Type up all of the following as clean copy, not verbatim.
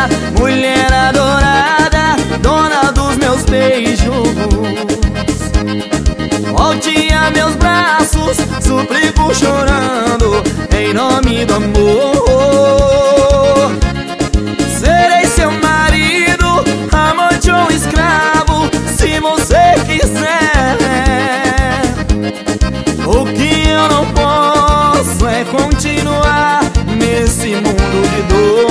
mulher adorada, dona dos meus beijos. Volte a meus braços, suplico chorando, em nome do amor. Serei seu marido, amante ou escravo, se você quiser. O que eu não posso é continuar nesse mundo de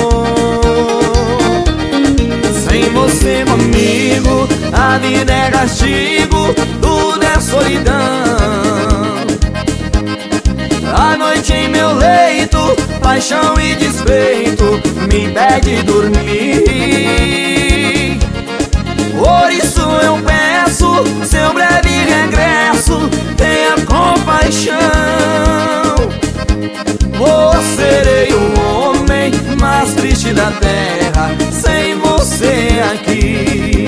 dor. Sem você comigo, a vida é castigo, tudo é solidão. A noite em meu leito, paixão e despeito me impede dormir. Por isso eu peço seu breve regresso, tenha compaixão. Ou serei o homem mais triste da terra sem você aqui.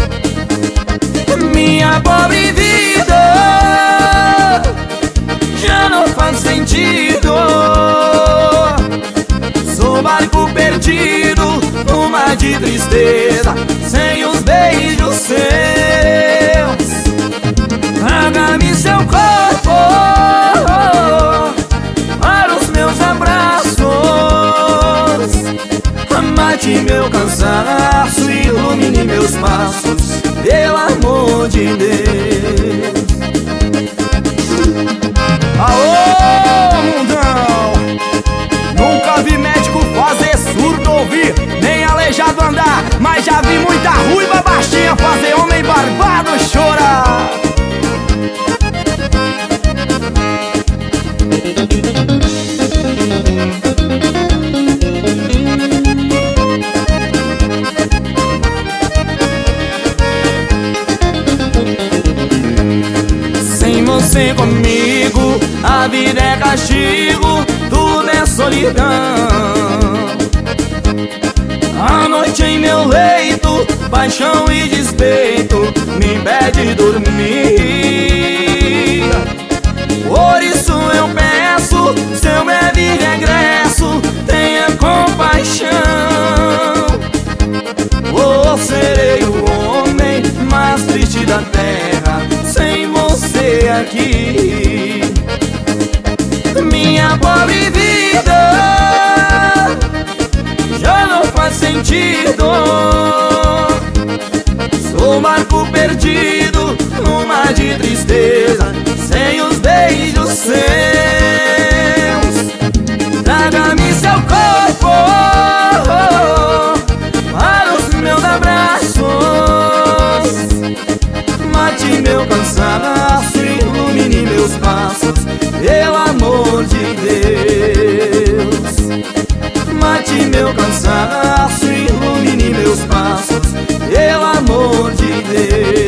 Minha pobre vida já não faz sentido. Sou barco perdido no mar de tristeza, sem os beijos seus. Traga-me seu corpo para os meus abraços. Mate meu cansaço, ilumine meus passos, pelo amor de Deus. Aô, mundão! Nunca vi médico fazer surdo ouvir, nem aleijado andar, mas já vi muita ruiva baixinha fazer homem barbado chorar. Sem você comigo, a vida é castigo, tudo é solidão. A noite em meu leito, paixão e despeito me impede dormir. Por isso eu peço seu breve regresso, tenha compaixão. Ou serei o homem mais triste da terra sem você aqui. Minha pobre vida já não faz sentido. Sou barco perdido no mar de tristeza, sem os beijos seus. Traga-me seu corpo para os meus abraços. Mate meu cansaço, ilumine meus passos, pelo amor de Deus. Mate meu cansaço, ilumine meus passos, pelo amor de Deus.